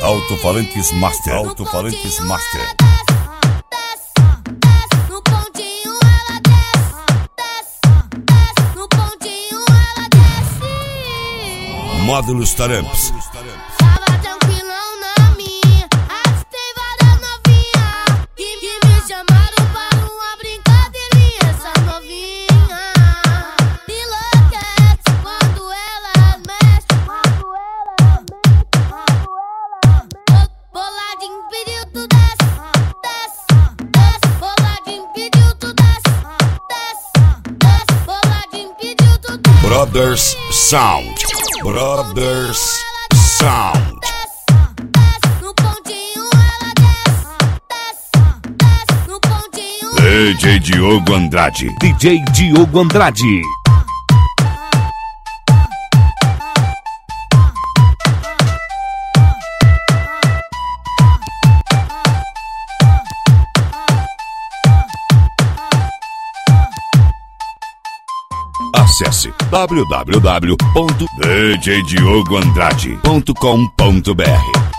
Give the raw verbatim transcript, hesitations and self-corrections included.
Alto-falantes Master. Alto-falantes Master. No pontinho ela desce, desce, desce. No pontinho ela desce. Módulos Taramps. Tava tranquilão na minha, avistei várias novinhas que, que me chamaram para uma brincadeirinha. Essa novinha me enlouquece quando ela mexe, quando ela mexe, quando ela mexe. Boladinho pediu tu desce, desce, desce. Boladinho pediu tu desce, desce, desce. Boladinho pediu tu desce. Brothers Sound. Brothers Sound. No pontinho ela desce, desce, desce. No pontinho D J Diogo Andrade. D J Diogo Andrade. Acesse w w w ponto d j diogo andrade ponto com ponto b r.